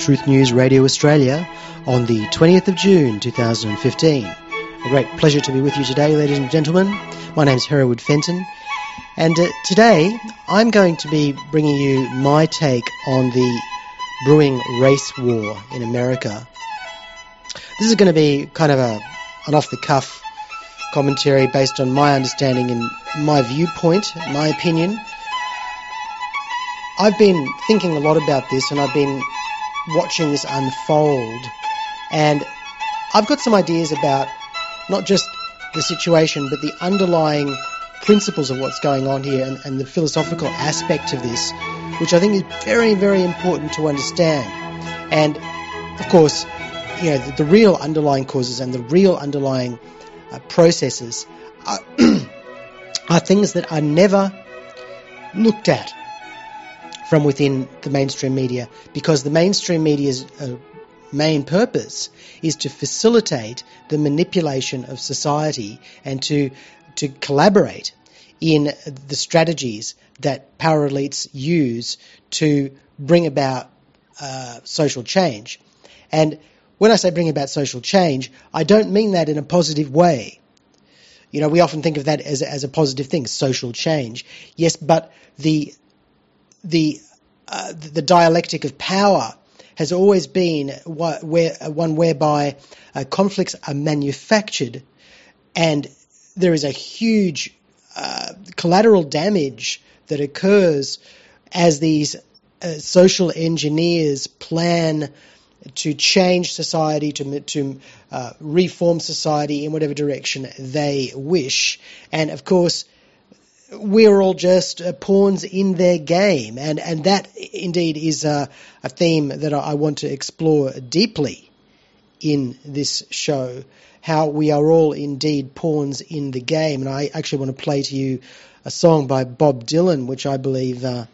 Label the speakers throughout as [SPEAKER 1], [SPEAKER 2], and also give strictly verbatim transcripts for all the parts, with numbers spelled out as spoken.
[SPEAKER 1] Truth News Radio Australia on the twentieth of June two thousand fifteen. A great pleasure to be with you today, ladies and gentlemen. My name's Hereward Fenton, and uh, today I'm going to be bringing you my take on the brewing race war in America. This is going to be kind of a, an off-the-cuff commentary based on my understanding and my viewpoint, my opinion. I've been thinking a lot about this, and I've been watching this unfold, and I've got some ideas about not just the situation, but the underlying principles of what's going on here and, and the philosophical aspect of this, which I think is very, very important to understand. And, of course, you know, the, the real underlying causes and the real underlying uh, processes are, are things that are never looked at from within the mainstream media, because the mainstream media's uh, main purpose is to facilitate the manipulation of society and to to collaborate in the strategies that power elites use to bring about uh, social change. And when I say bring about social change, I don't mean that in a positive way. You know, we often think of that as, as a positive thing, social change. Yes, but the the uh, the dialectic of power has always been where, one whereby uh, conflicts are manufactured, and there is a huge uh, collateral damage that occurs as these uh, social engineers plan to change society, to to uh, reform society in whatever direction they wish. And of course, we're all just uh, pawns in their game, and, and that indeed is uh, a theme that I want to explore deeply in this show, how we are all indeed pawns in the game. And I actually want to play to you a song by Bob Dylan, which I believe uh,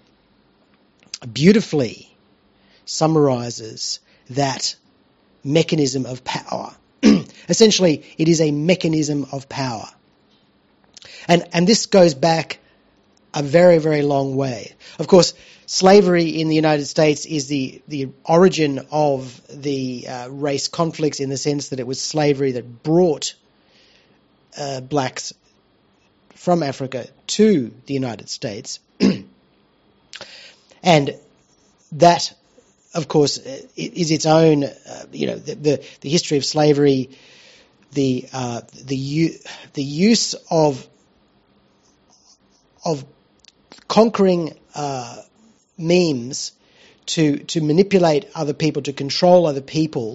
[SPEAKER 1] beautifully summarises that mechanism of power. Essentially, it is a mechanism of power. And and this goes back a very, very long way. Of course, slavery in the United States is the, the origin of the uh, race conflicts, in the sense that it was slavery that brought uh, blacks from Africa to the United States. And that, of course, is its own, uh, you know, the, the, the history of slavery, the uh, the u- the use of of conquering uh, memes to to manipulate other people, to control other people,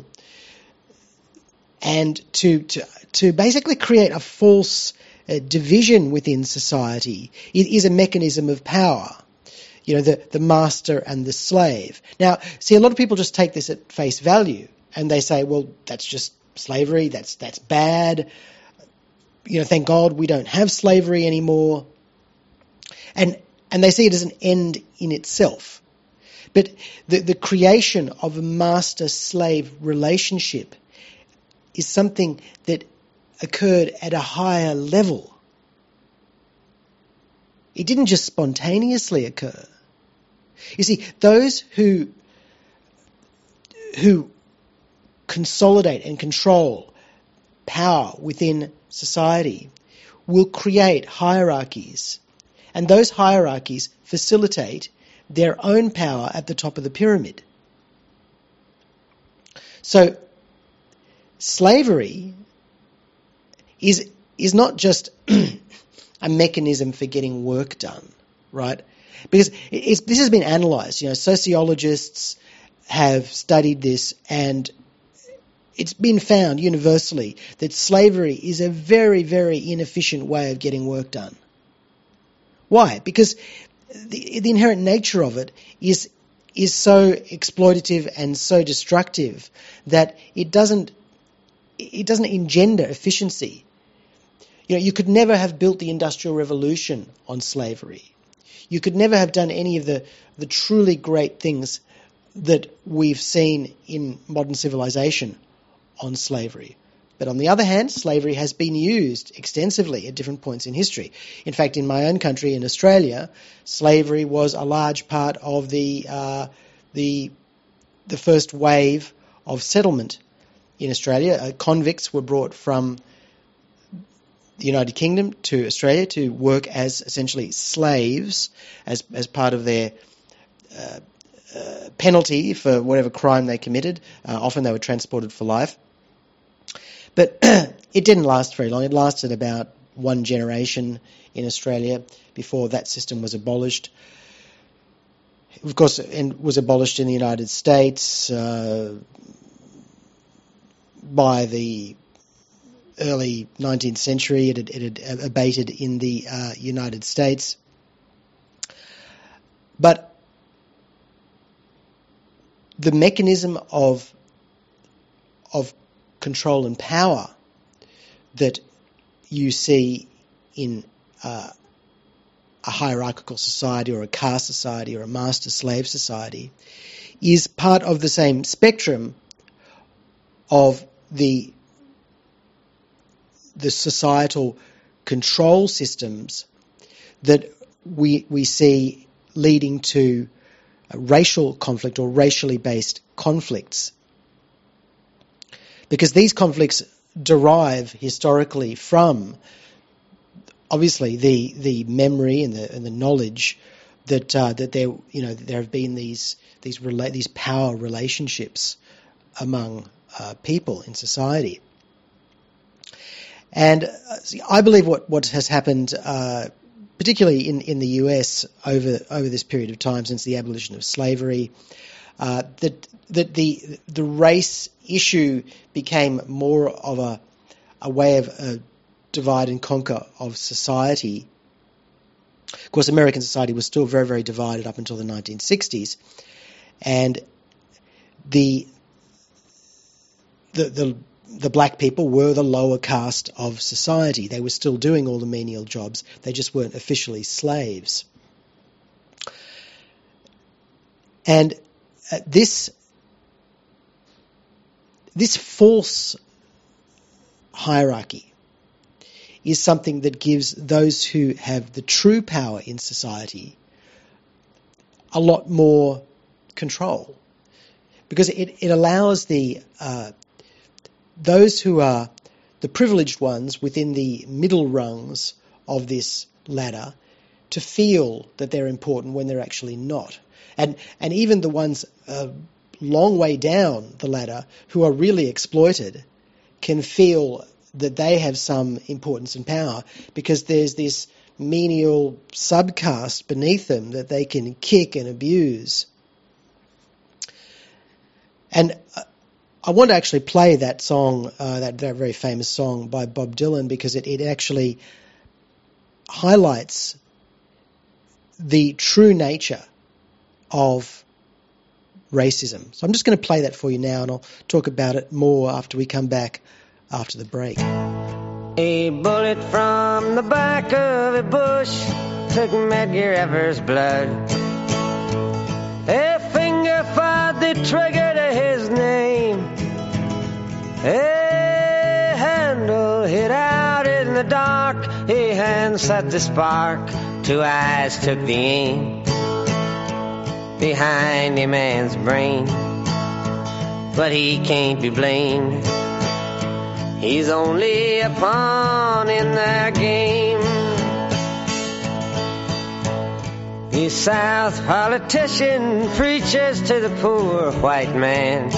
[SPEAKER 1] and to to to basically create a false uh, division within society. It is a mechanism of power. You know, the, the master and the slave. Now, see, a lot of people just take this at face value, and they say, well, that's just slavery, that's that's bad. You know, thank God we don't have slavery anymore. And and they see it as an end in itself. But the, the creation of a master-slave relationship is something that occurred at a higher level. It didn't just spontaneously occur. You see, those who who consolidate and control power within society will create hierarchies, and those hierarchies facilitate their own power at the top of the pyramid. So, slavery is is not just a mechanism for getting work done, right? Because it's, this has been analysed. You know, sociologists have studied this, and it's been found universally that slavery is a very, very inefficient way of getting work done. Why? Because the, the inherent nature of it is is so exploitative and so destructive that it doesn't it doesn't engender efficiency. You know, you could never have built the Industrial Revolution on slavery. You could never have done any of the, the truly great things that we've seen in modern civilization on slavery. But on the other hand, slavery has been used extensively at different points in history. In fact, in my own country, in Australia, slavery was a large part of the uh, the the first wave of settlement in Australia. Uh, convicts were brought from the United Kingdom to Australia to work as essentially slaves as as part of their uh, uh, penalty for whatever crime they committed. Uh, often they were transported for life. But it didn't last very long. It lasted about one generation in Australia before that system was abolished. Of course, it was abolished in the United States uh, by the early nineteenth century. It had, it had abated in the uh, United States. But the mechanism of of control and power that you see in uh, a hierarchical society or a caste society or a master-slave society is part of the same spectrum of the the societal control systems that we we see leading to racial conflict or racially based conflicts. Because these conflicts derive historically from, obviously, the the memory and the and the knowledge that uh, that there you know there have been these these rela- these power relationships among uh, people in society. And uh, I believe what, what has happened, uh, particularly in, in the U S over over this period of time since the abolition of slavery, uh, that that the the race issue became more of a a way of a divide and conquer of society. Of course, American society was still very, very divided up until the nineteen sixties, and the the the the black people were the lower caste of society. They were still doing all the menial jobs. They just weren't officially slaves. And uh, this this false hierarchy is something that gives those who have the true power in society a lot more control, because it, it allows the uh, those who are the privileged ones within the middle rungs of this ladder to feel that they're important when they're actually not. And and even the ones a long way down the ladder who are really exploited can feel that they have some importance and power because there's this menial subcaste beneath them that they can kick and abuse. And I want to actually play that song, uh, that, that very famous song by Bob Dylan, because it, it actually highlights the true nature of racism. So I'm just going to play that for you now, and I'll talk about it more after we come back after the break.
[SPEAKER 2] A bullet from the back of a bush took Medgar Evers' blood. A finger fired the trigger to his name. A handle hit out in the dark. A hand set the spark. Two eyes took the aim behind a man's brain. But he can't be blamed. He's only a pawn in their game. The South politician preaches to the poor white man.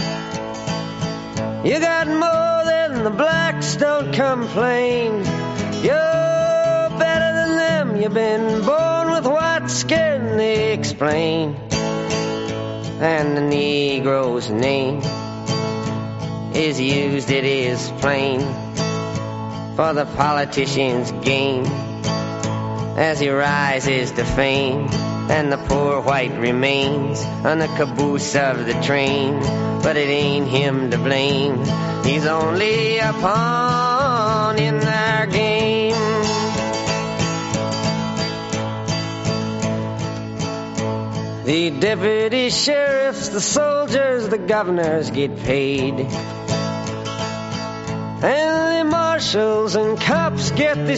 [SPEAKER 2] You got more than the blacks, don't complain. You're better than them, you've been born with white skin, they explain. And the Negro's name is used, it is plain, for the politician's game as he rises to fame, and the poor white remains on the caboose of the train. But it ain't him to blame, he's only a pawn in their game. The deputy sheriffs, the soldiers, the governors get paid, and the marshals and cops get the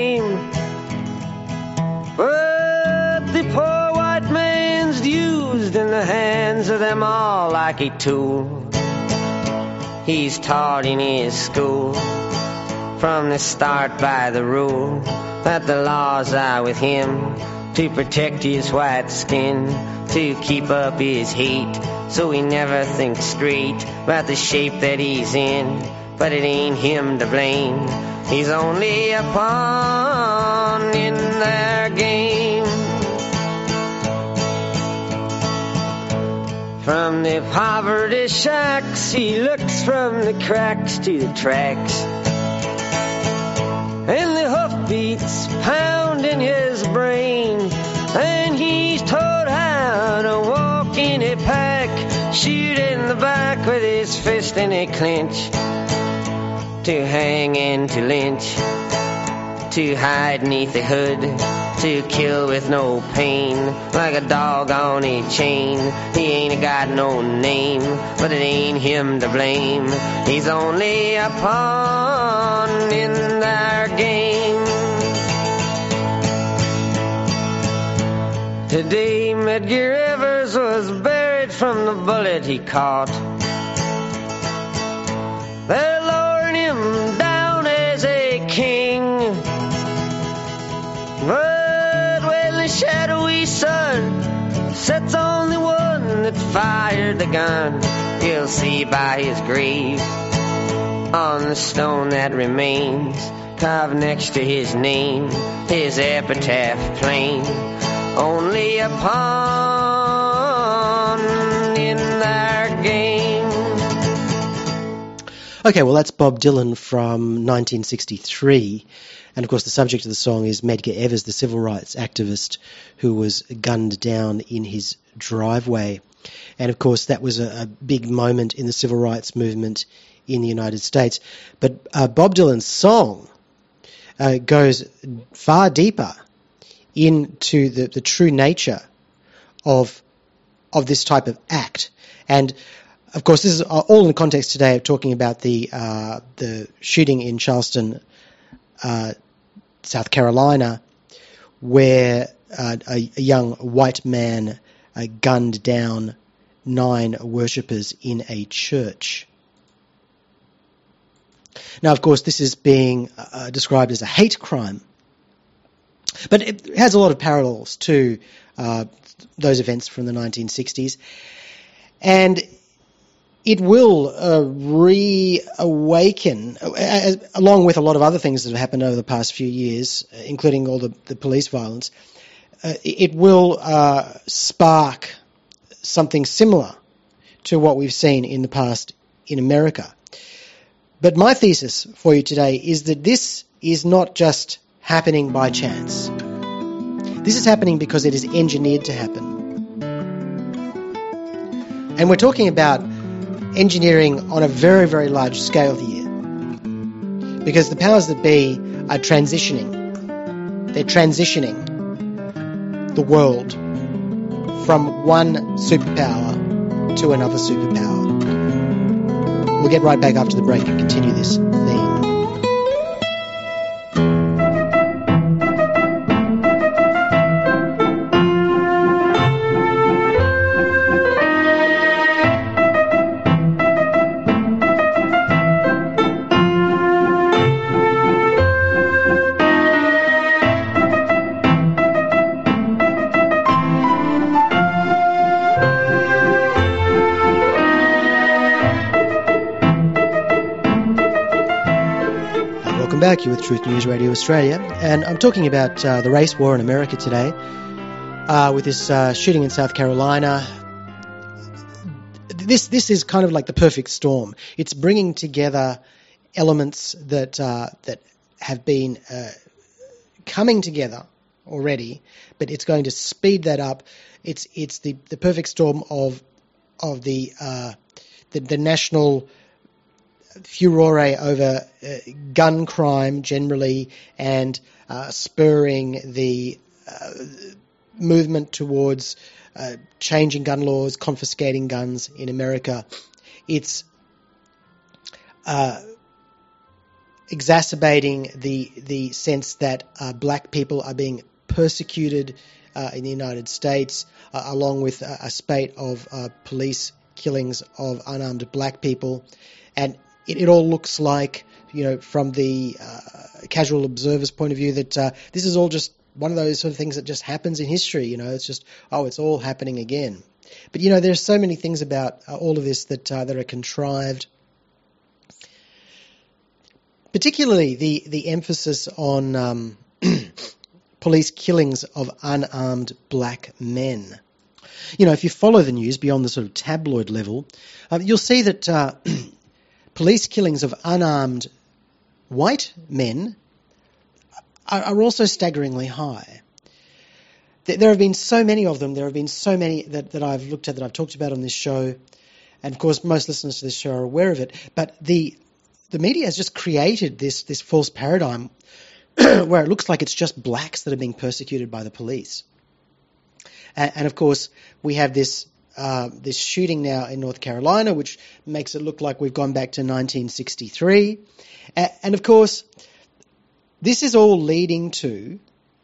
[SPEAKER 2] same. But the poor white man's used, used in the hands of them all like a tool. He's taught in his school from the start by the rule that the laws are with him to protect his white skin, to keep up his heat, so he never thinks straight about the shape that he's in. But it ain't him to blame, he's only a pawn in their game. From the poverty shacks, he looks from the cracks to the tracks, and the hoofbeats pound in his brain, and he's taught how to walk in a pack, shoot in the back with his fist in a clinch, to hang and to lynch, to hide neath the hood, to kill with no pain, like a dog on a chain. He ain't got no name, but it ain't him to blame, he's only a pawn in their game. Today Medgar Evers was buried from the bullet he caught. They're lowering him down as a king, but when the shadowy sun sets on the one that fired the gun, you'll see by his grave, on the stone that remains, carved next to his name, his epitaph plain, only a pawn in their game.
[SPEAKER 1] Okay, well, that's Bob Dylan from nineteen sixty-three. And, of course, the subject of the song is Medgar Evers, the civil rights activist who was gunned down in his driveway. And, of course, that was a, a big moment in the civil rights movement in the United States. But uh, Bob Dylan's song uh, goes far deeper into the, the true nature of of this type of act. And, of course, this is all in the context today of talking about the uh, the shooting in Charleston, uh, South Carolina, where uh, a, a young white man uh, gunned down nine worshippers in a church. Now, of course, this is being uh, described as a hate crime, but it has a lot of parallels to uh, those events from the nineteen sixties. And it will uh, reawaken, uh, along with a lot of other things that have happened over the past few years, uh, including all the, the police violence, uh, it will uh, spark something similar to what we've seen in the past in America. But my thesis for you today is that this is not just happening by chance. This is happening because it is engineered to happen. And we're talking about engineering on a very, very large scale here. Because the powers that be are transitioning. They're transitioning the world from one superpower to another superpower. We'll get right back after the break and continue this theme. Back here with Truth News Radio Australia, and I'm talking about uh, the race war in America today, uh, with this uh, shooting in South Carolina. This this is kind of like the perfect storm. It's bringing together elements that uh, that have been uh, coming together already, but it's going to speed that up. It's it's the, the perfect storm of of the uh, the, the national furore over uh, gun crime generally, and uh, spurring the uh, movement towards uh, changing gun laws, confiscating guns in America. It's uh, exacerbating the the sense that uh, black people are being persecuted uh, in the United States, uh, along with a, a spate of uh, police killings of unarmed black people. And it, it all looks like, you know, from the uh, casual observer's point of view, that uh, this is all just one of those sort of things that just happens in history. You know, it's just, oh, it's all happening again. But, you know, there's so many things about uh, all of this that uh, that are contrived. Particularly the, the emphasis on um, police killings of unarmed black men. You know, if you follow the news beyond the sort of tabloid level, uh, you'll see that uh, police killings of unarmed white men are, are also staggeringly high. There, there have been so many of them. There have been so many that, that I've looked at, that I've talked about on this show. And, of course, most listeners to this show are aware of it. But the the media has just created this, this false paradigm where it looks like it's just blacks that are being persecuted by the police. And, and of course, we have this uh, this shooting now in North Carolina, which makes it look like we've gone back to nineteen sixty-three. And, and of course, this is all leading to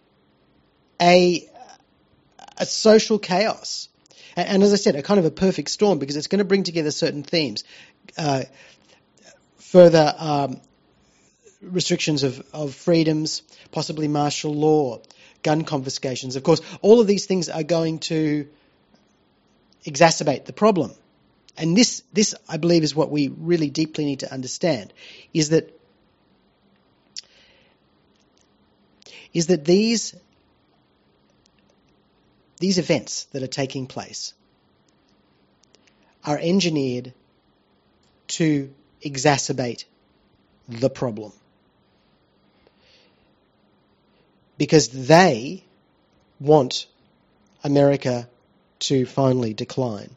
[SPEAKER 1] a a social chaos. And, and as I said, a kind of a perfect storm, because it's going to bring together certain themes. Uh, further um, restrictions of, of freedoms, possibly martial law, gun confiscations. Of course, all of these things are going to exacerbate the problem. And this, this, I believe, is what we really deeply need to understand, is that is that these these events that are taking place are engineered to exacerbate the problem. Because they want America to finally decline.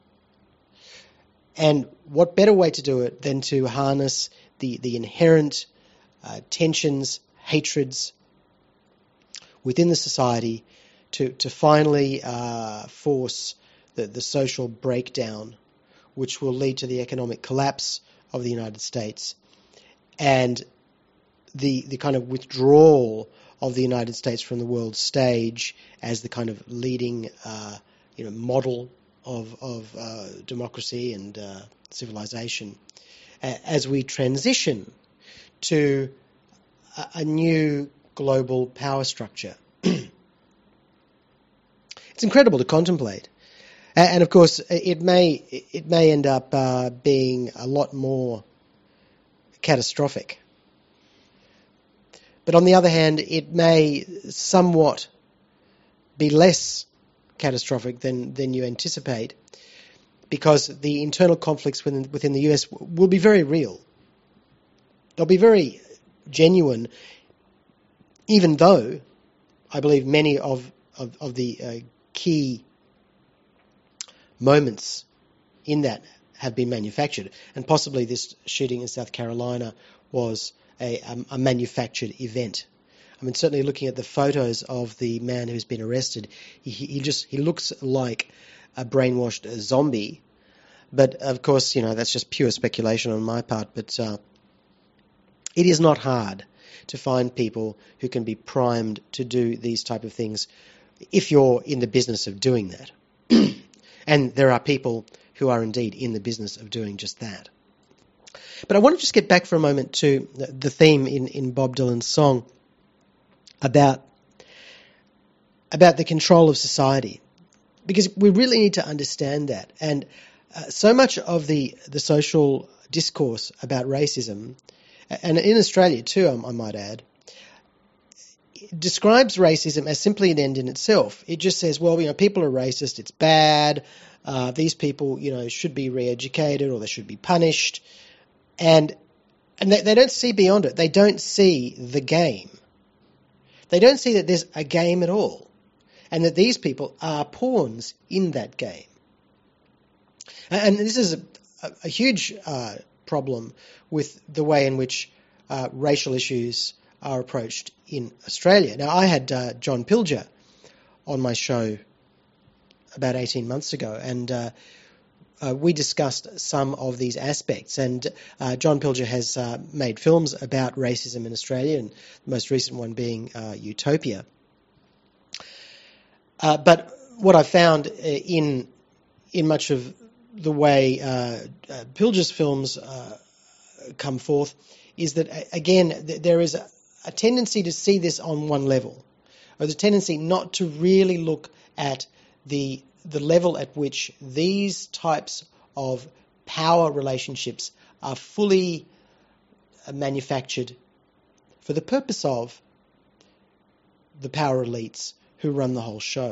[SPEAKER 1] And what better way to do it than to harness the, the inherent uh, tensions, hatreds within the society to, to finally uh, force the, the social breakdown, which will lead to the economic collapse of the United States and the the kind of withdrawal of the United States from the world stage as the kind of leading uh, you know model of of uh, democracy and uh, civilization, as we transition to a, a new global power structure. It's incredible to contemplate. And of course, it may it may end up uh, being a lot more catastrophic. But on the other hand, it may somewhat be less catastrophic than, than you anticipate, because the internal conflicts within, within the U S will be very real. They'll be very genuine, even though I believe many of, of, of the uh, key moments in that have been manufactured, and possibly this shooting in South Carolina was a, a, a manufactured event. I mean, certainly looking at the photos of the man who's been arrested, he, he just he looks like a brainwashed zombie. But of course, you know, that's just pure speculation on my part. But uh, it is not hard to find people who can be primed to do these type of things if you're in the business of doing that. And there are people who are indeed in the business of doing just that. But I want to just get back for a moment to the theme in, in Bob Dylan's song about, about the control of society, because we really need to understand that. And uh, so much of the, the social discourse about racism, and in Australia too, I, I might add, describes racism as simply an end in itself. It just says, well, you know, people are racist, it's bad, uh, these people, you know, should be re-educated or they should be punished. And and they, they don't see beyond it. They don't see the game. They don't see that there's a game at all, and that these people are pawns in that game. And this is a, a, a huge uh, problem with the way in which uh, racial issues are approached in Australia. Now, I had uh, John Pilger on my show about eighteen months ago, and uh, uh, we discussed some of these aspects. And uh, John Pilger has uh, made films about racism in Australia, and the most recent one being uh, Utopia. Uh, but what I found uh, in in much of the way uh, uh, Pilger's films uh, come forth is that, uh, again, th- there is a, a tendency to see this on one level, or the tendency not to really look at the the level at which these types of power relationships are fully uh, manufactured for the purpose of the power elites who run the whole show.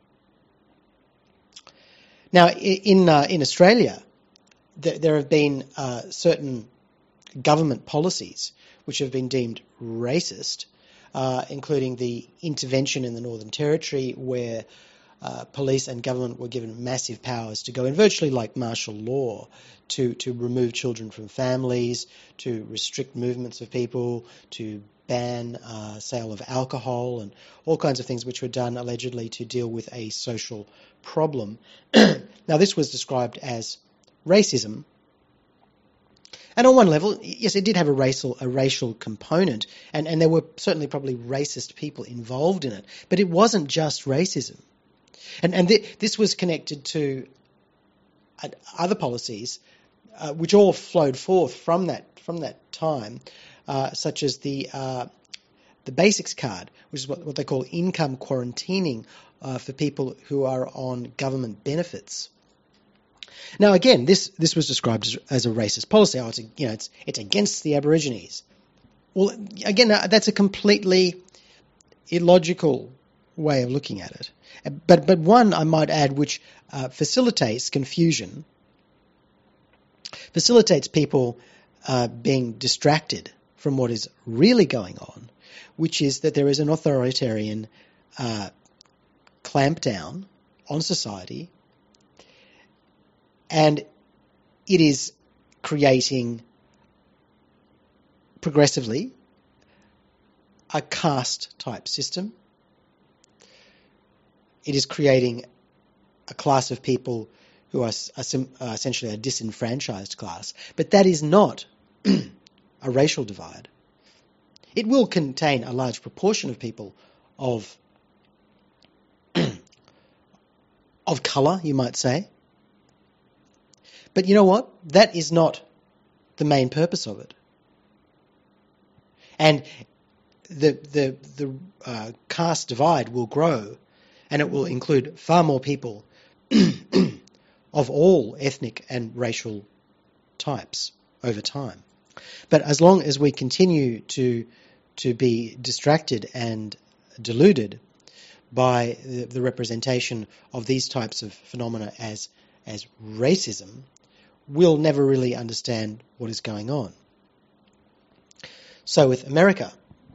[SPEAKER 1] Now, in uh, in Australia, th- there have been uh, certain government policies which have been deemed racist, uh, including the intervention in the Northern Territory, where uh, police and government were given massive powers to go in, virtually like martial law, to, to remove children from families, to restrict movements of people, to ban uh, sale of alcohol, and all kinds of things which were done allegedly to deal with a social problem. Now, this was described as racism. And on one level, yes, it did have a racial a racial component, and, and there were certainly probably racist people involved in it. But it wasn't just racism. And, and th- this was connected to other policies uh, which all flowed forth from that from that time, uh, such as the uh, the Basics Card, which is what, what they call income quarantining uh, for people who are on government benefits. Now, again, this, this was described as, as a racist policy. Oh, it's a, you know, it's it's against the Aborigines. Well, again, that's a completely illogical way of looking at it. But but one, I might add, which uh, facilitates confusion, facilitates people uh, being distracted from what is really going on, which is that there is an authoritarian uh, clampdown on society, and it is creating progressively a caste-type system. It is creating a class of people who are, are, are essentially a disenfranchised class. But that is not a racial divide. It will contain a large proportion of people of of colour, you might say. But you know what? That is not the main purpose of it. And the the the uh, caste divide will grow, and it will include far more people of all ethnic and racial types over time. But as long as we continue to to be distracted and deluded by the, the representation of these types of phenomena as as racism, we'll never really understand what is going on. So with America,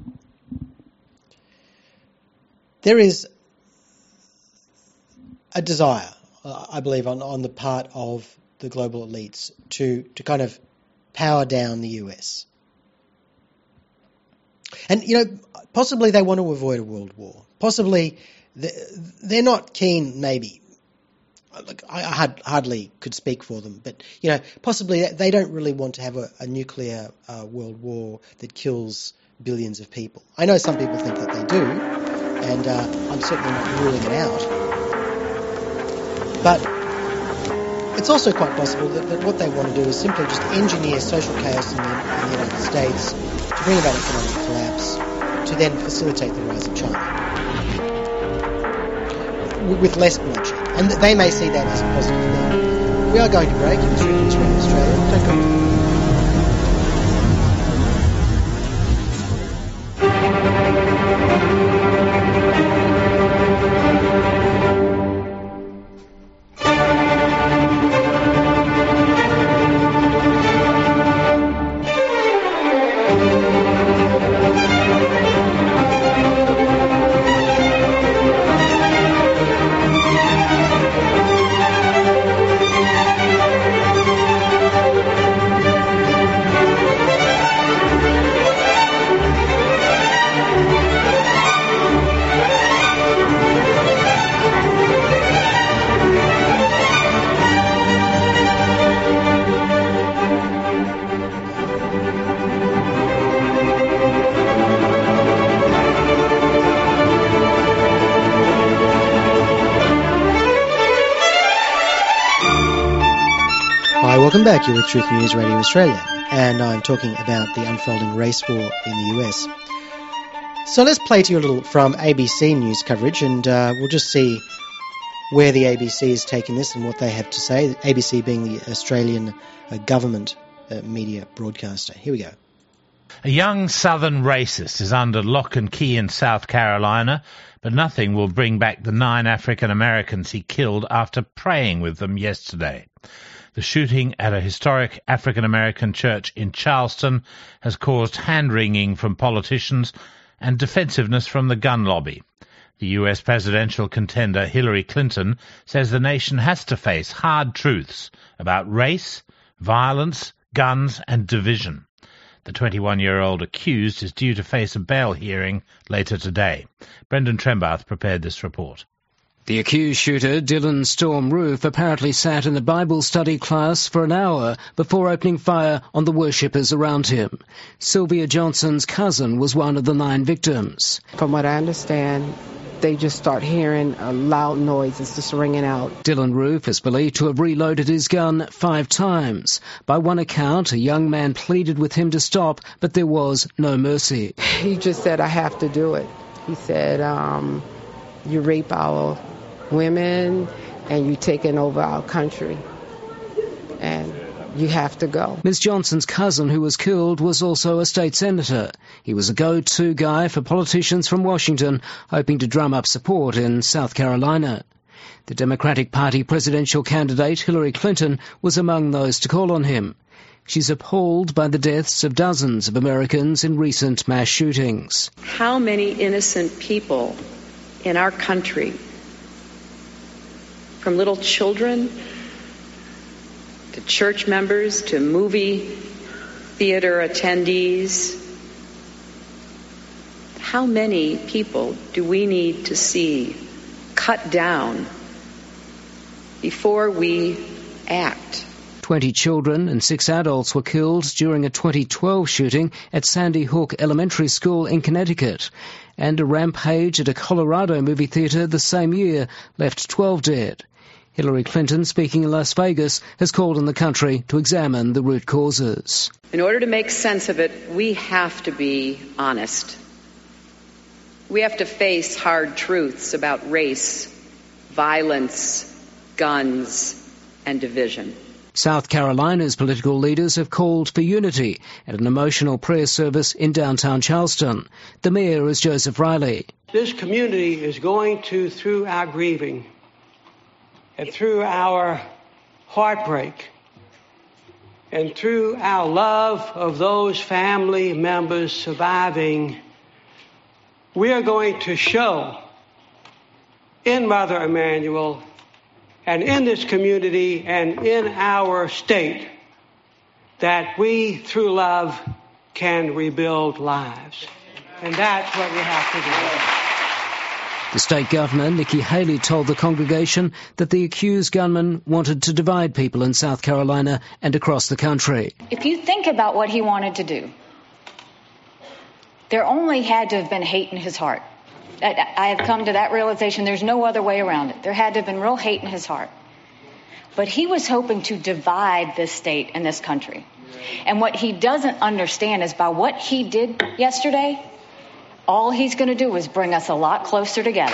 [SPEAKER 1] there is a desire, uh, I believe, on, on the part of the global elites to, to kind of power down the U S. And, you know, possibly they want to avoid a world war. Possibly they're not keen, maybe. Look, I hardly could speak for them, but, you know, possibly they don't really want to have a, a nuclear uh, world war that kills billions of people. I know some people think that they do, and uh, I'm certainly not ruling it out. But it's also quite possible that, that what they want to do is simply just engineer social chaos in the, in the United States to bring about economic collapse, to then facilitate the rise of China with less bloodshed. And they may see that as a positive thing. We are going to break. It's Rick in Australia. Don't go. Welcome back. You're with Truth News Radio Australia, and I'm talking about the unfolding race war in the U S. So let's play to you a little from A B C News coverage, and uh, we'll just see where the A B C is taking this and what they have to say. A B C being the Australian uh, government uh, media broadcaster. Here we go.
[SPEAKER 3] A young southern racist is under lock and key in South Carolina, but nothing will bring back the nine African Americans he killed after praying with them yesterday. The shooting at a historic African American church in Charleston has caused hand-wringing from politicians and defensiveness from the gun lobby. The U S presidential contender Hillary Clinton says the nation has to face hard truths about race, violence, guns and division. The twenty-one-year-old accused is due to face a bail hearing later today. Brendan Trembath prepared this report.
[SPEAKER 4] The accused shooter, Dylan Storm Roof, apparently sat in a Bible study class for an hour before opening fire on the worshippers around him. Sylvia Johnson's cousin was one of the nine victims.
[SPEAKER 5] From what I understand, they just start hearing uh, loud noises just ringing out.
[SPEAKER 4] Dylan Roof is believed to have reloaded his gun five times. By one account, a young man pleaded with him to stop, but there was no mercy.
[SPEAKER 5] He just said, I have to do it. He said, um, you rape our women and you taking over our country. And you have to go.
[SPEAKER 4] Miz Johnson's cousin, who was killed, was also a state senator. He was a go-to guy for politicians from Washington, hoping to drum up support in South Carolina. The Democratic Party presidential candidate, Hillary Clinton, was among those to call on him. She's appalled by the deaths of dozens of Americans in recent mass shootings.
[SPEAKER 6] How many innocent people in our country, from little children to church members, to movie theater attendees. How many people do we need to see cut down before we act?
[SPEAKER 4] Twenty children and six adults were killed during a twenty twelve shooting at Sandy Hook Elementary School in Connecticut, and a rampage at a Colorado movie theater the same year left twelve dead. Hillary Clinton, speaking in Las Vegas, has called on the country to examine the root causes.
[SPEAKER 6] In order to make sense of it, we have to be honest. We have to face hard truths about race, violence, guns, and division.
[SPEAKER 4] South Carolina's political leaders have called for unity at an emotional prayer service in downtown Charleston. The mayor is Joseph Riley.
[SPEAKER 7] This community is going to, through our grieving, and through our heartbreak, and through our love of those family members surviving, we are going to show in Mother Emanuel and in this community and in our state that we, through love, can rebuild lives. And that's what we have to do.
[SPEAKER 4] The state governor, Nikki Haley, told the congregation that the accused gunman wanted to divide people in South Carolina and across the country.
[SPEAKER 8] If you think about what he wanted to do, there only had to have been hate in his heart. I, I have come to that realization. There's no other way around it. There had to have been real hate in his heart. But he was hoping to divide this state and this country. And what he doesn't understand is by what he did yesterday, all he's going to do is bring us a lot closer together.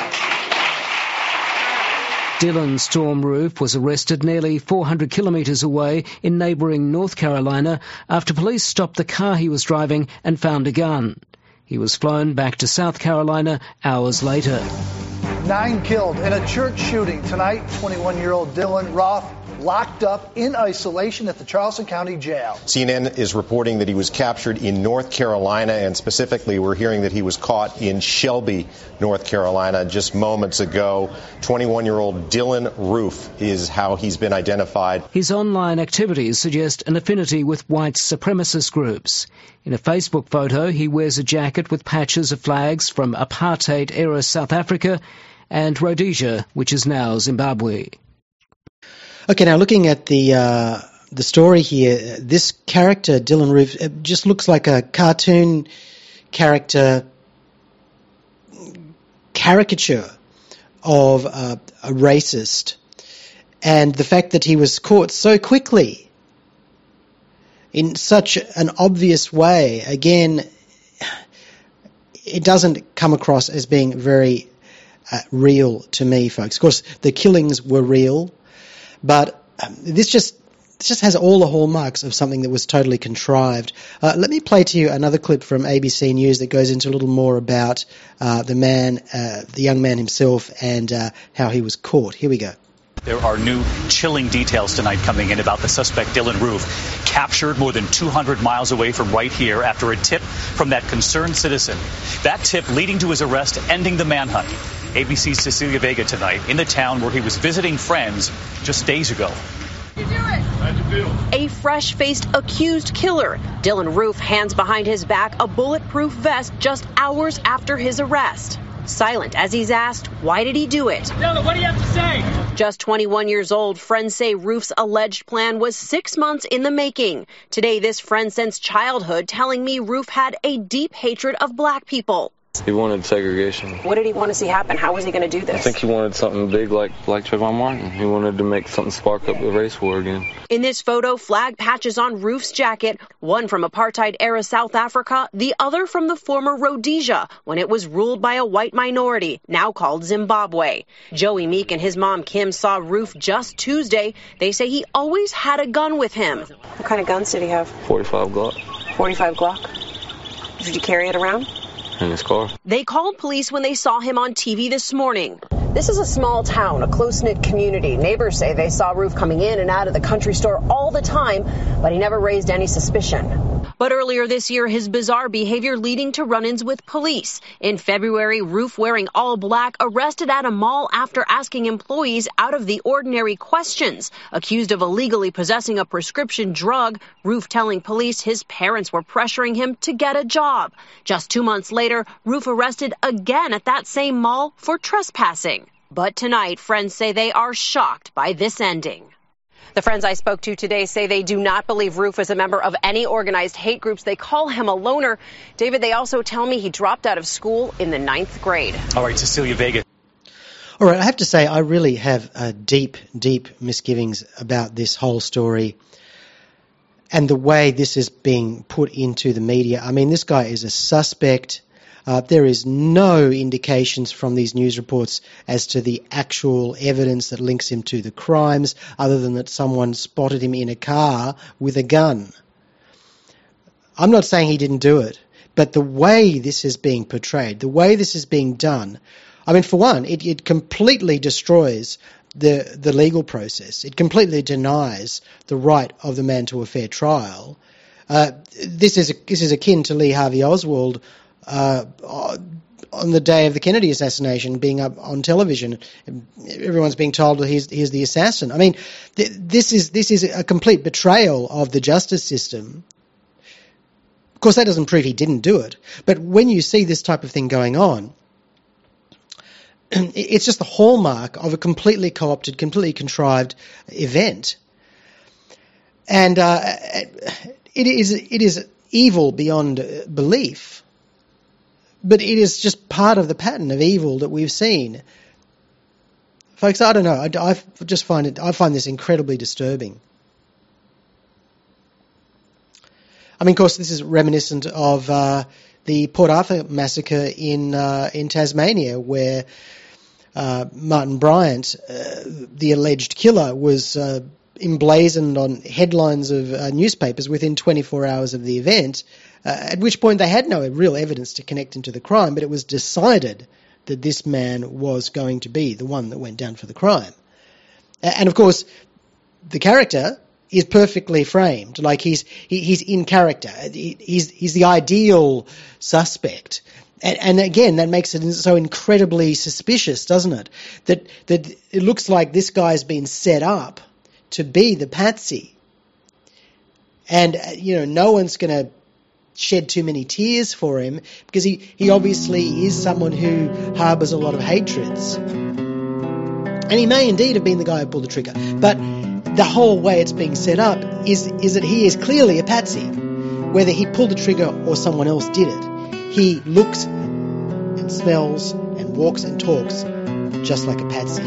[SPEAKER 4] Dylan Storm Roof was arrested nearly four hundred kilometres away in neighbouring North Carolina after police stopped the car he was driving and found a gun. He was flown back to South Carolina hours later.
[SPEAKER 9] Nine killed in a church shooting tonight. twenty-one-year-old Dylan Roth locked up in isolation at the Charleston County Jail.
[SPEAKER 10] C N N is reporting that he was captured in North Carolina, and specifically we're hearing that he was caught in Shelby, North Carolina, just moments ago. twenty-one-year-old Dylan Roof is how he's been identified.
[SPEAKER 4] His online activities suggest an affinity with white supremacist groups. In a Facebook photo, he wears a jacket with patches of flags from apartheid-era South Africa and Rhodesia, which is now Zimbabwe.
[SPEAKER 1] Okay, now looking at the uh, the story here, this character, Dylan Roof, just looks like a cartoon character caricature of uh, a racist. And the fact that he was caught so quickly in such an obvious way. Again, it doesn't come across as being very uh, real to me, folks. Of course, the killings were real, but um, this just this just has all the hallmarks of something that was totally contrived. Uh, let me play to you another clip from A B C News that goes into a little more about uh, the man, uh, the young man himself, and uh, how he was caught. Here we go.
[SPEAKER 11] There are new chilling details tonight coming in about the suspect Dylann Roof, captured more than two hundred miles away from right here after a tip from that concerned citizen. That tip leading to his arrest, ending the manhunt. A B C's Cecilia Vega tonight in the town where he was visiting friends just days ago.
[SPEAKER 12] You do it. How'd you feel? A fresh-faced accused killer. Dylann Roof hands behind his back a bulletproof vest just hours after his arrest. Silent as he's asked, why did he do it? Dylan, what do you have to say? Just twenty-one years old, friends say Roof's alleged plan was six months in the making. Today, this friend since childhood telling me Roof had a deep hatred of black people.
[SPEAKER 13] He wanted segregation.
[SPEAKER 12] What did he want to see happen? How was he going to do this?
[SPEAKER 13] I think he wanted something big like, like Trayvon Martin. He wanted to make something spark up the race war again.
[SPEAKER 12] In this photo, flag patches on Roof's jacket, one from apartheid-era South Africa, the other from the former Rhodesia, when it was ruled by a white minority, now called Zimbabwe. Joey Meek and his mom Kim saw Roof just Tuesday. They say he always had a gun with him. What kind of guns did he have?
[SPEAKER 13] forty-five Glock.
[SPEAKER 12] forty-five Glock? Did you carry it around?
[SPEAKER 13] In his car.
[SPEAKER 12] They called police when they saw him on T V this morning. This is a small town, a close-knit community. Neighbors say they saw Roof coming in and out of the country store all the time, but he never raised any suspicion. But earlier this year, his bizarre behavior leading to run-ins with police. In February, Roof, wearing all black, arrested at a mall after asking employees out of the ordinary questions. Accused of illegally possessing a prescription drug, Roof telling police his parents were pressuring him to get a job. Just two months later, Roof arrested again at that same mall for trespassing. But tonight, friends say they are shocked by this ending. The friends I spoke to today say they do not believe Roof is a member of any organized hate groups. They call him a loner. David, they also tell me he dropped out of school in the ninth grade.
[SPEAKER 11] All right, Cecilia Vega.
[SPEAKER 1] All right, I have to say I really have uh, deep, deep misgivings about this whole story and the way this is being put into the media. I mean, this guy is a suspect. Uh, there is no indications from these news reports as to the actual evidence that links him to the crimes, other than that someone spotted him in a car with a gun. I'm not saying he didn't do it, but the way this is being portrayed, the way this is being done, I mean, for one, it, it completely destroys the the legal process. It completely denies the right of the man to a fair trial. Uh, this is this is akin to Lee Harvey Oswald Uh, on the day of the Kennedy assassination, being up on television, everyone's being told that he's, he's the assassin. I mean, th- this is this is a complete betrayal of the justice system. Of course, that doesn't prove he didn't do it, but when you see this type of thing going on, it's just the hallmark of a completely co-opted, completely contrived event, and uh, it is it is evil beyond belief. But it is just part of the pattern of evil that we've seen. Folks, I don't know. I, I just find it. I find this incredibly disturbing. I mean, of course, this is reminiscent of uh, the Port Arthur massacre in uh, in Tasmania, where uh, Martin Bryant, uh, the alleged killer, was uh, emblazoned on headlines of uh, newspapers within twenty-four hours of the event. Uh, at which point they had no real evidence to connect him to the crime, but it was decided that this man was going to be the one that went down for the crime. And of course, the character is perfectly framed, like he's he, he's in character. He's he's the ideal suspect. And, and again, that makes it so incredibly suspicious, doesn't it? That that it looks like this guy's been set up to be the patsy, and you know, no one's going to shed too many tears for him, because he, he obviously is someone who harbours a lot of hatreds. And he may indeed have been the guy who pulled the trigger. But the whole way it's being set up is, is that he is clearly a patsy. Whether he pulled the trigger or someone else did it, he looks and smells and walks and talks just like a patsy.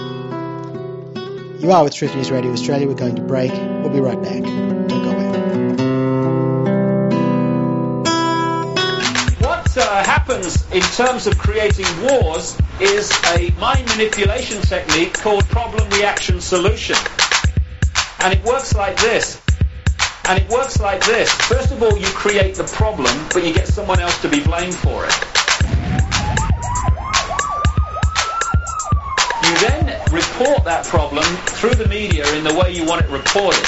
[SPEAKER 1] You are with Truth News Radio Australia. We're going to break. We'll be right back. Don't go away.
[SPEAKER 14] uh, happens in terms of creating wars is a mind manipulation technique called problem reaction solution. And it works like this. And it works like this. First of all, you create the problem, but you get someone else to be blamed for it. You then report that problem through the media in the way you want it reported.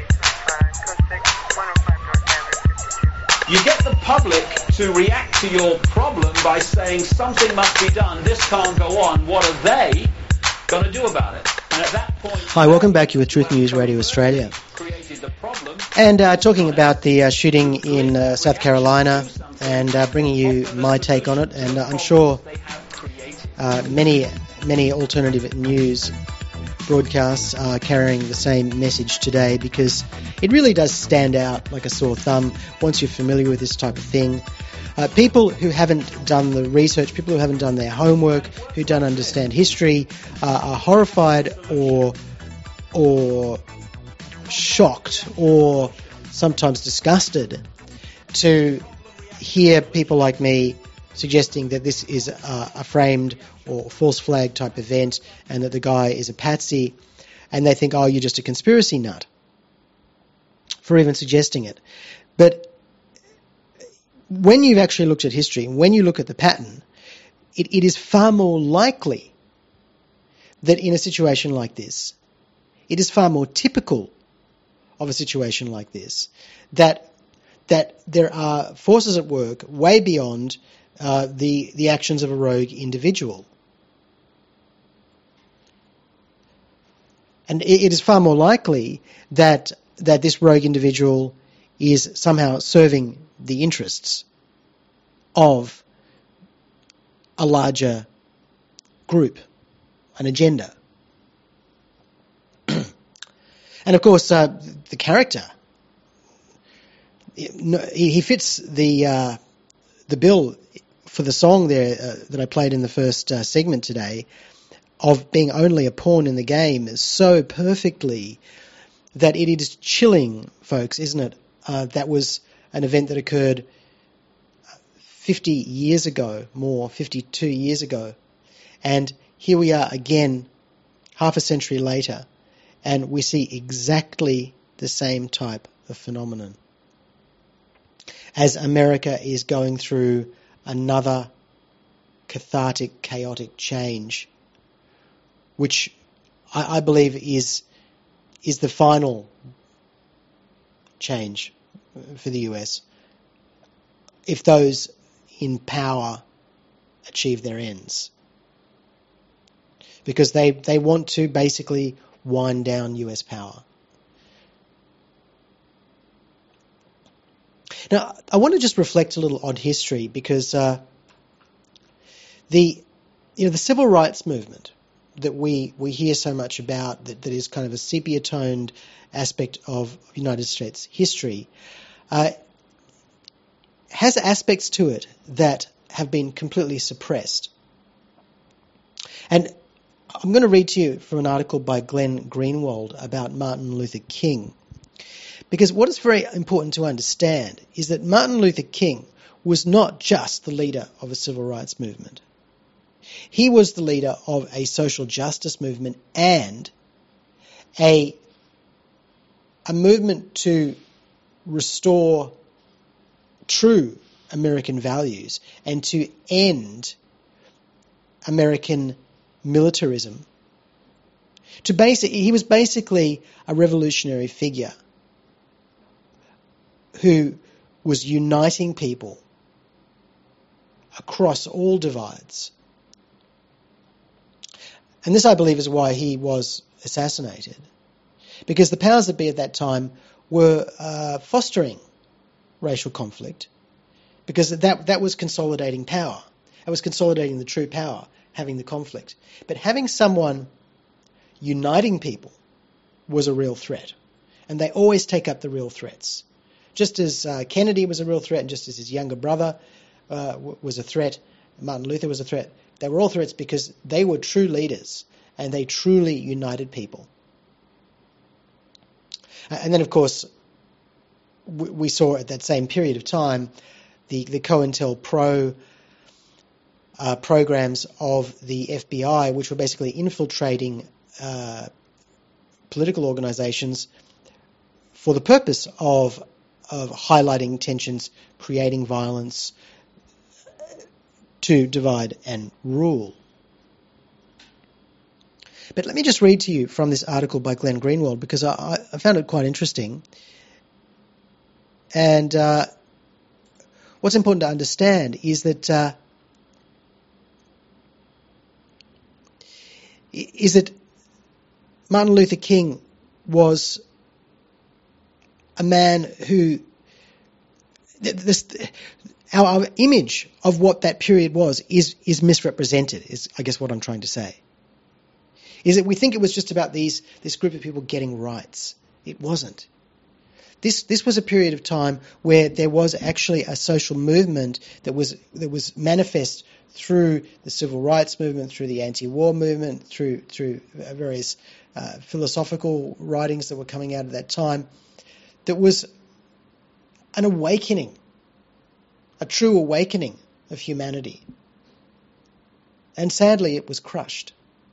[SPEAKER 14] You get the public to react to your problem by saying something must be done, this can't go on, what are they going to do about it? And at that point...
[SPEAKER 1] Hi, welcome back. You're with Truth News Radio Australia. And uh, talking about the uh, shooting in uh, South Carolina and uh, bringing you my take on it. And uh, I'm sure uh, many, many alternative news broadcasts are carrying the same message today, because it really does stand out like a sore thumb once you're familiar with this type of thing. Uh, people who haven't done the research, people who haven't done their homework, who don't understand history, uh, are horrified or or shocked or sometimes disgusted to hear people like me suggesting that this is a, a framed or false flag type event and that the guy is a patsy, and they think, oh, you're just a conspiracy nut for even suggesting it. But when you've actually looked at history, when you look at the pattern, it, it is far more likely that in a situation like this, it is far more typical of a situation like this, that that there are forces at work way beyond uh, the the actions of a rogue individual. And it, it is far more likely that that this rogue individual is somehow serving the interests of a larger group, an agenda. And of course, uh, the character, he fits the uh, the bill for the song there uh, that I played in the first uh, segment today, of being only a pawn in the game, so perfectly that it is chilling, folks, isn't it? Uh, that was an event that occurred fifty years ago, more, fifty-two years ago. And here we are again, half a century later, and we see exactly the same type of phenomenon. As America is going through another cathartic, chaotic change, which I, I believe is is the final change for the U S, if those in power achieve their ends. Because they, they want to basically wind down U S power. Now, I want to just reflect a little on history, because uh, the you know the civil rights movement that we, we hear so much about, that, that is kind of a sepia-toned aspect of United States history, uh, has aspects to it that have been completely suppressed. And I'm going to read to you from an article by Glenn Greenwald about Martin Luther King. Because what is very important to understand is that Martin Luther King was not just the leader of a civil rights movement. He was the leader of a social justice movement and a, a movement to restore true American values and to end American militarism. To basic, he was basically a revolutionary figure who was uniting people across all divides. And this, I believe, is why he was assassinated. Because the powers that be at that time were uh, fostering racial conflict, because that that was consolidating power. It was consolidating the true power, having the conflict. But having someone uniting people was a real threat. And they always take up the real threats. Just as uh, Kennedy was a real threat, and just as his younger brother uh, w- was a threat, Martin Luther was a threat, they were all threats because they were true leaders and they truly united people. And then, of course, we saw at that same period of time the, the COINTELPRO uh, programs of the F B I, which were basically infiltrating uh, political organizations for the purpose of of highlighting tensions, creating violence to divide and rule. But let me just read to you from this article by Glenn Greenwald, because I, I found it quite interesting. And uh, what's important to understand is that uh, is that Martin Luther King was a man who this, our, our image of what that period was is is misrepresented, is I guess what I'm trying to say. Is that we think it was just about these this group of people getting rights. It wasn't. This this was a period of time where there was actually a social movement that was that was manifest through the civil rights movement, through the anti-war movement, through through various uh, philosophical writings that were coming out at that time. That was an awakening, a true awakening of humanity. And sadly, it was crushed.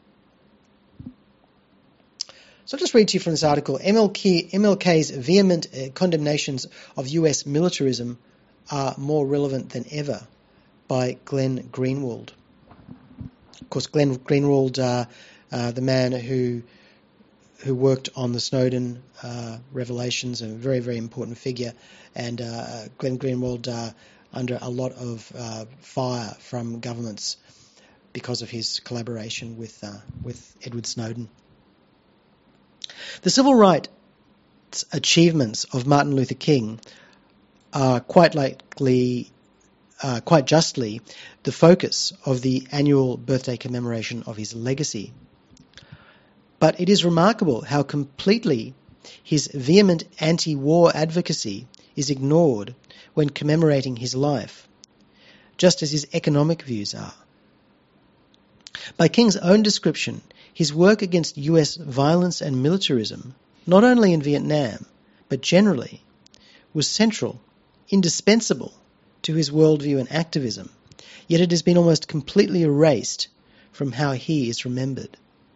[SPEAKER 1] So I'll just read to you from this article. M L K, M L K's vehement uh, condemnations of U S militarism are more relevant than ever, by Glenn Greenwald. Of course, Glenn Greenwald, uh, uh, the man who who worked on the Snowden uh, revelations, a very, very important figure, and uh, Glenn Greenwald uh, under a lot of uh, fire from governments because of his collaboration with uh, with Edward Snowden. The civil rights achievements of Martin Luther King are quite likely, uh, quite justly, the focus of the annual birthday commemoration of his legacy. But it is remarkable how completely his vehement anti-war advocacy is ignored when commemorating his life, just as his economic views are. By King's own description, his work against U S violence and militarism, not only in Vietnam, but generally, was central, indispensable to his worldview and activism, yet it has been almost completely erased from how he is remembered.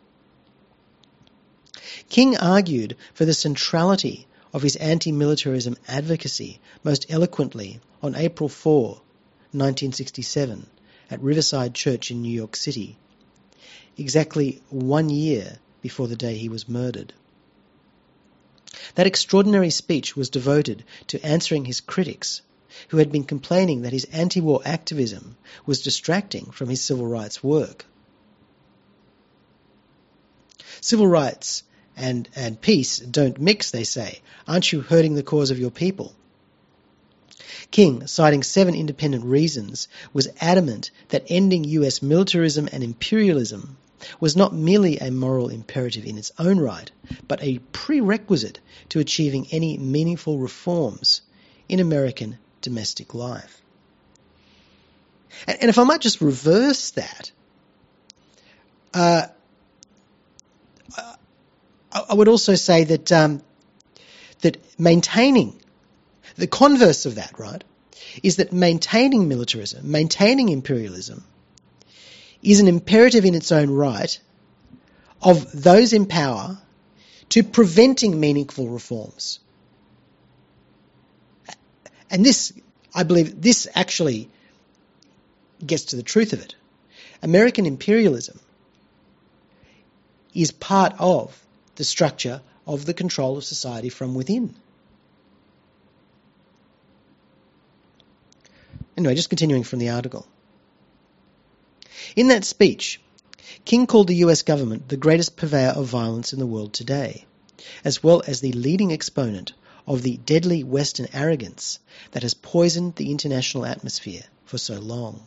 [SPEAKER 1] King argued for the centrality of his anti-militarism advocacy most eloquently on April fourth, nineteen sixty-seven, at Riverside Church in New York City, exactly one year before the day he was murdered. That extraordinary speech was devoted to answering his critics, who had been complaining that his anti-war activism was distracting from his civil rights work. Civil rights and, and peace don't mix, they say. Aren't you hurting the cause of your people? King, citing seven independent reasons, was adamant that ending U S militarism and imperialism was not merely a moral imperative in its own right, but a prerequisite to achieving any meaningful reforms in American domestic life. And, and if I might just reverse that, uh, I would also say that um, that maintaining, the converse of that, right, is that maintaining militarism, maintaining imperialism, is an imperative in its own right of those in power to preventing meaningful reforms. And this, I believe, this actually gets to the truth of it. American imperialism is part of the structure of the control of society from within. Anyway, just continuing from the article. In that speech, King called the U S government the greatest purveyor of violence in the world today, as well as the leading exponent of the deadly Western arrogance that has poisoned the international atmosphere for so long.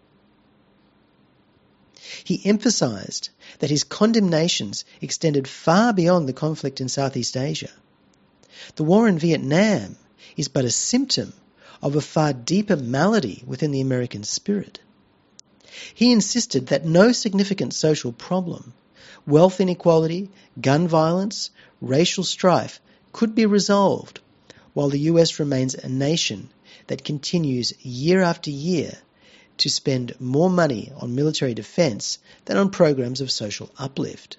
[SPEAKER 1] He emphasized that his condemnations extended far beyond the conflict in Southeast Asia. The war in Vietnam is but a symptom of a far deeper malady within the American spirit. He insisted that no significant social problem, wealth inequality, gun violence, racial strife, could be resolved while the U S remains a nation that continues year after year to spend more money on military defence than on programs of social uplift.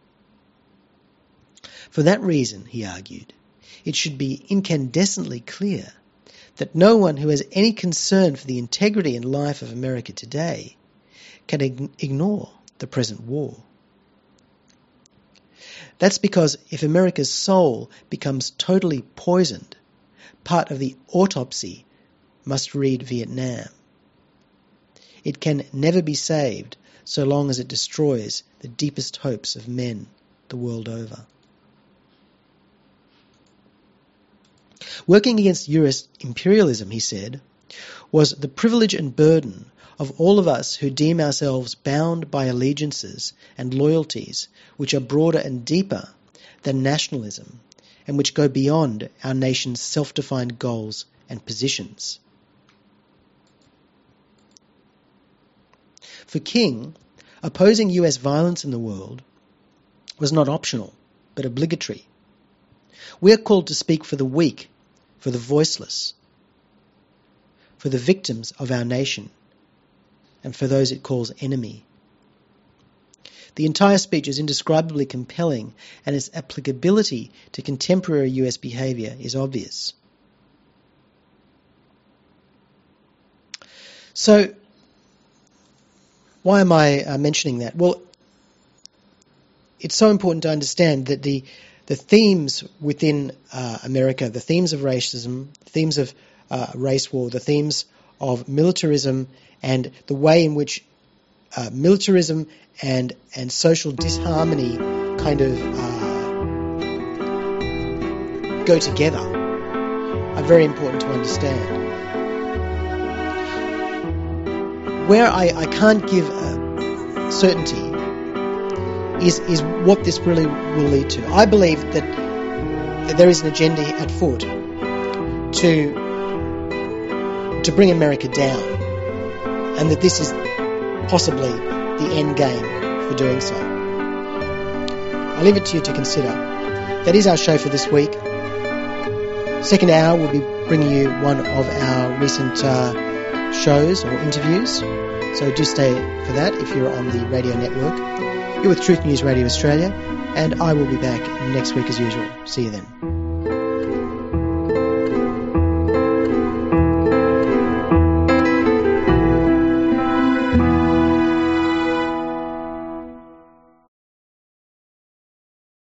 [SPEAKER 1] For that reason, he argued, it should be incandescently clear that no one who has any concern for the integrity and life of America today can ig- ignore the present war. That's because if America's soul becomes totally poisoned, part of the autopsy must read Vietnam. It can never be saved so long as it destroys the deepest hopes of men the world over. Working against U S imperialism, he said, was the privilege and burden of all of us who deem ourselves bound by allegiances and loyalties which are broader and deeper than nationalism and which go beyond our nation's self-defined goals and positions. For King, opposing U S violence in the world was not optional, but obligatory. We are called to speak for the weak, for the voiceless, for the victims of our nation, and for those it calls enemy. The entire speech is indescribably compelling, and its applicability to contemporary U S behaviour is obvious. So, why am I uh, mentioning that? Well, it's so important to understand that the the themes within uh, America, the themes of racism, themes of uh, race war, the themes of militarism, and the way in which uh, militarism and and social disharmony kind of uh, go together are very important to understand. Where I, I can't give a certainty is is what this really will lead to. I believe that there is an agenda at foot to to bring America down, and that this is possibly the end game for doing so. I leave it to you to consider. That is our show for this week. Second hour, we'll be bringing you one of our recent uh, shows or interviews, so do stay for that if you're on the radio network. You're with Truth News Radio Australia, and I will be back next week as usual. See you then.